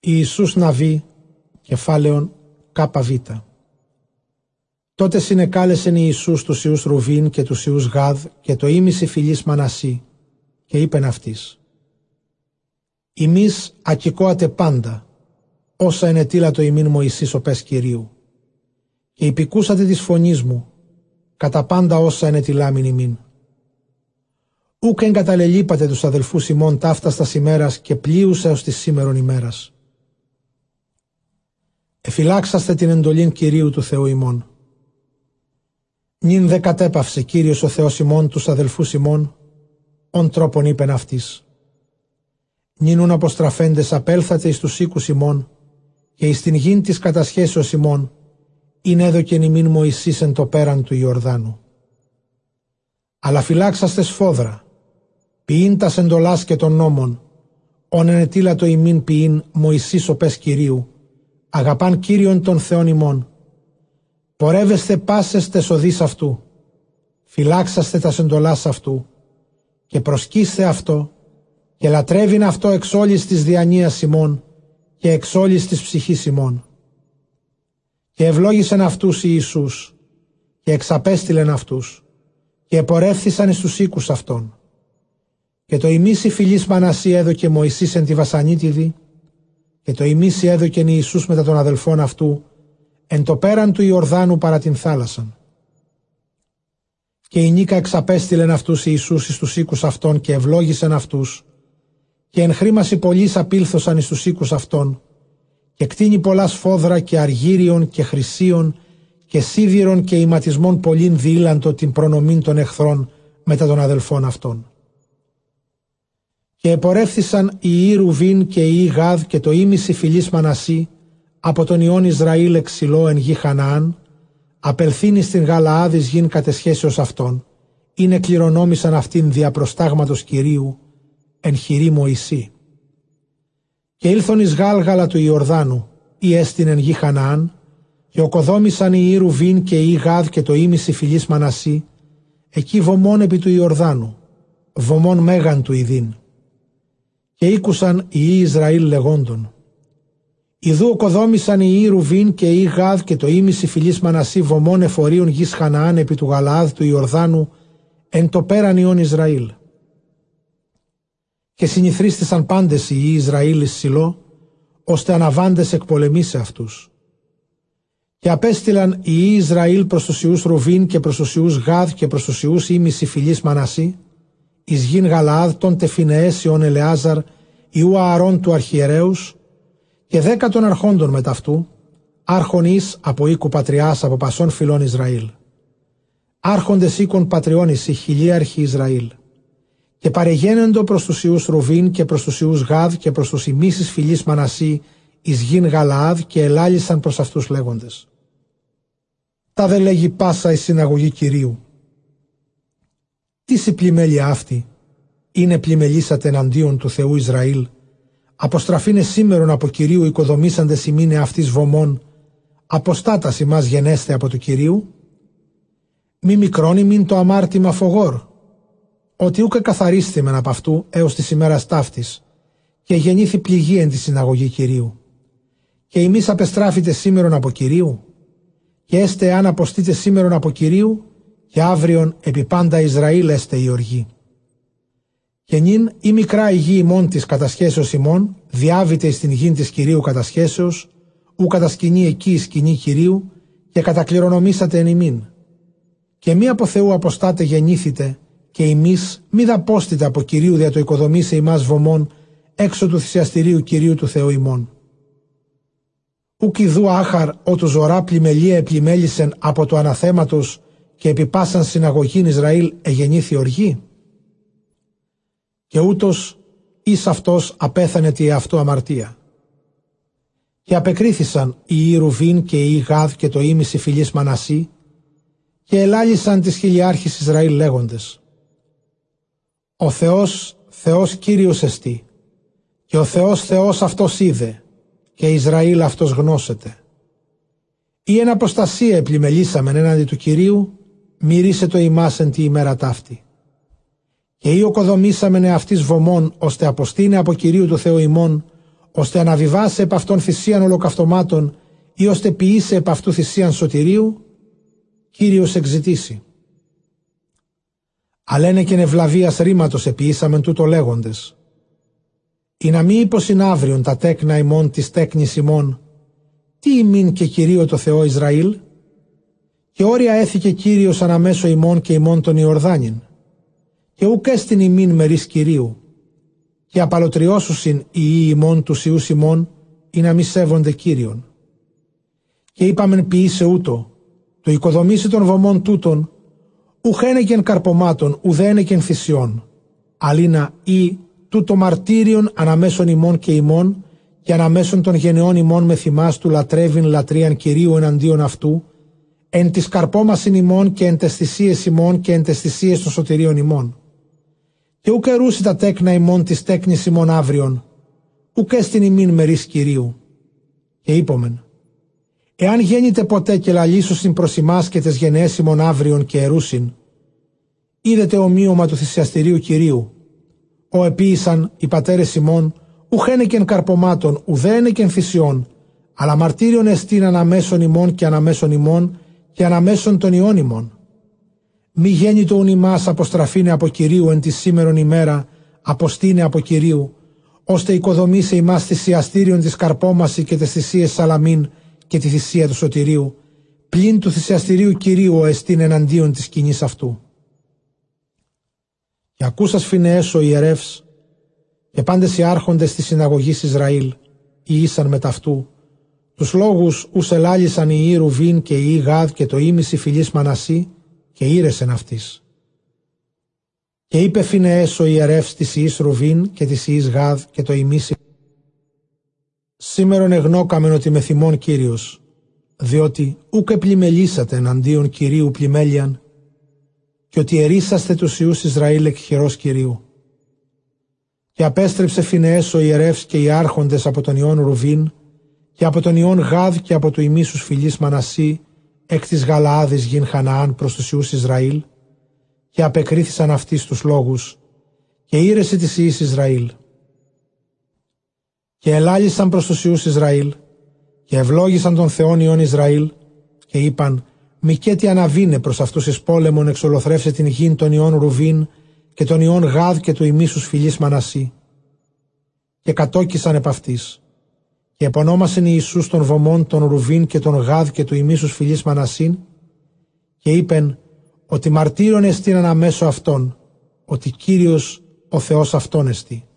Ιησούς Ναβί, κεφάλαιον ΚΒ. Τότε συνεκάλεσεν Ιησούς τους ιούς Ρουβήν και τους ιούς Γάδ και το ήμιση φυλής Μανασί, και είπεν αυτοίς: Ημείς ακηκόατε πάντα, όσα ενετήλατο ημίν Μωυσής ο πες Κυρίου, και υπηκούσατε της φωνής μου, κατά πάντα όσα ενετηλάμιν ημίν. Ούκ εγκαταλελείπατε τους αδελφούς ημών ταύταστας ημέρας και πλείους έως της σήμερον ημέρας. Εφυλάξαστε την εντολήν Κυρίου του Θεού ημών. Νυν δε κατέπαυσε Κύριος ο Θεός ημών τους αδελφούς ημών, ον τρόπον είπεν αυτοίς: Νυν αποστραφέντες απέλθατε εις τους οίκους ημών, και εις την γην της κατασχέσεως ημών, ειν έδωκεν ημίν Μωυσής εν το πέραν του Ιορδάνου. Αλλά φυλάξαστε σφόδρα, ποιήν τας εντολάς και των νόμων, ον ενετήλατο ημίν ποιήν Μωυσής ο πες Κυρίου, αγαπάν Κύριον των Θεών ημών. Πορεύεστε πάσες τες οδείς αυτού, φυλάξαστε τας εντολάς αυτού, και προσκύστε αυτό, και λατρεύειν αυτό εξ όλης της διανοίας ημών, και εξ όλης της ψυχής ημών. Και ευλόγησεν αυτούς Ιησούς, και εξαπέστειλεν αυτούς, και επορεύθησαν εις τους οίκους αυτών. Και το ημίσι φυλής Μανασί έδωκε Μωυσής εν τη Βασανίτιδη, και το ημίσι έδωκεν Ιησούς μετά των αδελφών αυτού, εν το πέραν του Ιορδάνου παρά την θάλασσαν. Και η Νίκα εξαπέστειλεν αυτούς Ιησούς εις τους οίκους αυτών και ευλόγησεν αυτούς, και εν χρήμαση πολλής απήλθωσαν εις τους οίκους αυτών, και κτίνει πολλά σφόδρα και αργύριων και χρυσίων και σίδηρων και ηματισμών πολλήν διήλαντο την προνομήν των εχθρών μετά των αδελφών αυτών. Και επορεύθησαν οι ιοί Ρουβήν και οι ιοί Γάδ και το ήμιση φυλής Μανασί από τον ιών Ισραήλ εξηλό εν γη Χαναάν, απελθύνει στην Γαλαάδ εις γην κατεσχέσεως αυτών, είναι κληρονόμησαν αυτήν δια προστάγματος Κυρίου εν χειρή Μωυσή. Και ήλθον εις Γάλγαλα του Ιορδάνου, ή έστιν εν γη Χαναάν, και οκοδόμησαν οι ιοί Ρουβήν και οι ιοί Γάδ και το ήμιση φυλής Μανασί, εκεί βωμών επί του Ιορδάνου, βωμών μέγαν του Ιδίν. Και ήκουσαν οι ιοί Ισραήλ λεγόντων: Ιδού οκοδόμησαν οι ιοί Ρουβήν και οι ιοί Γάδ και το ήμιση φυλής Μανασί βωμών εφορίων γης Χαναάν επί του Γαλαάδ του Ιορδάνου εν το πέραν ιών Ισραήλ. Και συνηθρίστησαν πάντες οι ιοί Ισραήλ εις Σιλό, ώστε αναβάντες εκπολεμήσει αυτούς. Και απέστειλαν οι ιοί Ισραήλ προς τους ιούς Ρουβήν και προς τους ιούς Γάδ και προς τους ιούς ήμιση φυλής Μανασί, εις γην Γαλαάδ των τεφινεές ιών Ελεάζαρ, ιού Ααρών του αρχιερέους, και 10 των αρχόντων μεταυτού, άρχον εις από οίκου πατριάς από πασών φυλών Ισραήλ. Άρχοντες οίκων πατριών εις οι χιλίαρχοι Ισραήλ. Και παρεγένεντο προς τους ιούς Ρουβήν και προς τους ιούς Γάδ και προς τους ημίσεις φυλής Μανασί εις γην Γαλαάδ, και ελάλησαν προς αυτούς λέγοντες: Τα δε λέγει πάσα η συναγωγή Κυρίου. Τι η πλημέλεια αυτή, είναι πλημελήσατε εναντίον του Θεού Ισραήλ, αποστραφήνε σήμερον από Κυρίου οικοδομήσαντες ημίνε αυτής βωμών, αποστάτας ημάς γενέστε από του Κυρίου. Μη μικρόν ημίν το αμάρτημα φογόρ, ότι ούκε καθαρίστημεν από αυτού έως της ημέρας ταύτης, και γεννήθη πληγή εν τη συναγωγή Κυρίου. Και ημείς απεστράφητε σήμερον από Κυρίου, και έστε αν αποστείτε σήμερον από Κυρίου, και αύριον επί πάντα Ισραήλ έστε η οργή. Και νυν η μικρά η γη ημών της κατασχέσεως ημών, διάβητε εις την γην της Κυρίου κατασχέσεως, ου κατασκηνεί εκεί η σκηνή Κυρίου, και κατακληρονομήσατε εν ημίν. Και μη από Θεού αποστάτε γεννήθητε, και ημείς μη δαπόστητε από Κυρίου δια το οικοδομήσε ημάς βωμών έξω του θυσιαστηρίου Κυρίου του Θεού ημών. Ουκ ιδού άχαρ ο του Ζωρά πλημελία επλημέλησεν από το αναθέματος, και επί πάσαν συναγωγήν Ισραήλ εγεννήθη οργή. Και ούτως εις αυτός απέθανε τη εαυτού αμαρτία. Και απεκρίθησαν οι ιοί Ρουβήν και οι ιοί Γάδ και το ήμιση φυλής Μανασί, και ελάλησαν τις χιλιάρχης Ισραήλ λέγοντες: Ο Θεός, Θεός Κύριος εστί, και ο Θεός Θεός αυτός είδε, και Ισραήλ αυτός γνώσεται. Ή εν αποστασία επλημελήσαμεν έναντι του Κυρίου, μυρίσε το ημάς εν τη ημέρα ταύτη. Και ή οκοδομήσαμεν εαυτής βωμών, ώστε αποστήνε από Κυρίου του Θεού ημών, ώστε αναβιβάσε επ' αυτόν θυσίαν ολοκαυτωμάτων ή ώστε ποιήσε επ' αυτού θυσίαν σωτηρίου, Κύριος εξητήσει. Αλένε και νευλαβίας ρήματος επιήσαμεν τούτο λέγοντες. Ή να μη υποσυν αύριον τα τέκνα ημών της τέκνης ημών, τι ημίν και Κυρίω το Θεό Ισραήλ, και όρια έθηκε Κύριος αναμέσω ημών και ημών των Ιορδάνην, και ουκ έστιν ημίν μερίς Κυρίου, και απαλωτριώσουσιν οι ιοί ημών τους ιούς ημών, ή να μη σέβονται Κύριον. Και είπαμεν ποιήσε ούτω, το οικοδομήσει των βωμών τούτων, ουχένεκεν καρπομάτων, ουδένεκεν θυσιών, αλίνα ή τούτο μαρτύριον αναμέσων ημών και ημών, και αναμέσων των γενεών ημών με θυμάς του λατρεύειν λατρείαν Κυρίου εναντίον αυτού, εν της καρπόμασιν ημών και εν τες θυσίες ημών και εν τες θυσίες των σωτηρίων ημών. Και ουκ ερούσι τα τέκνα ημών της τέκνης ημών αύριον, ουκ έστιν ημίν μερίς Κυρίου. Και είπομεν, εάν γέννητε ποτέ και λαλήσουσιν προς ημάς και τες γενναίες ημών αύριον και ερούσιν, είδετε ομοίωμα του θυσιαστηρίου Κυρίου, ο επίησαν οι πατέρες ημών, ουχένεκεν καρπομάτων, ουδένεκεν θυσιών, αλλά μαρτύριον εστίν αναμέσων ημών και αναμέσων ημών και αναμέσων των ιών ημών. Μη γέννητο ουν ημάς αποστραφήνε από Κυρίου εν τη σήμερον ημέρα, αποστήνε από Κυρίου, ώστε οικοδομήσε ημάς θυσιαστήριον της καρπόμαση και τες θυσίες Σαλαμίν και τη θυσία του σωτηρίου, πλην του θυσιαστηρίου Κυρίου ο εστίν εναντίον της σκηνής αυτού. Και ακούσας Φινεές ο ιερεύς, και πάντες οι άρχοντες της συναγωγής Ισραήλ, οι ήσαν μετ' αυτού, τους λόγους ους ελάλησαν οι ιοί Ρουβίν και οι ιοί Γάδ και το ήμιση φυλής Μανασί, και ήρεσεν αυτής. Και είπε Φινεές ο ιερεύς της ιής Ρουβίν και της ιής Γάδ και το ήμιση, σήμερον εγνώκαμεν ότι με θυμών Κύριος, διότι ούκ επλημελήσατε εναντίον Κυρίου πλημέλιαν, και ότι ερίσαστε τους ιούς Ισραήλ εκ χειρός Κυρίου. Και απέστρεψε Φινεές ο ιερεύς και οι άρχοντες από τον ιών Ρουβίν και από τον ιών Γάδ και από του ημίσους φυλής Μανασί εκ της Γαλαάδης γην Χαναάν προς τους ιούς Ισραήλ, και απεκρίθησαν αυτοί στους λόγους, και ήρεσε της ιής Ισραήλ. Και ελάλησαν προς τους ιούς Ισραήλ, και ευλόγησαν τον Θεόν ιών Ισραήλ, και είπαν, μηκέτι αναβήνε προς αυτούς εις πόλεμον εξολοθρεύσε την γην των ιών Ρουβίν και των ιών Γάδ και του ημίσους φυλής Μανασί. Και κατόκισαν επ' αυτής. Και επωνόμασεν Ιησούς των βωμών των Ρουβίν και των Γάδ και του ημίσους φυλής Μανασίν, και είπεν ότι μαρτύρον εστίν αναμέσω αυτών, ότι Κύριος ο Θεός αυτόν εστί.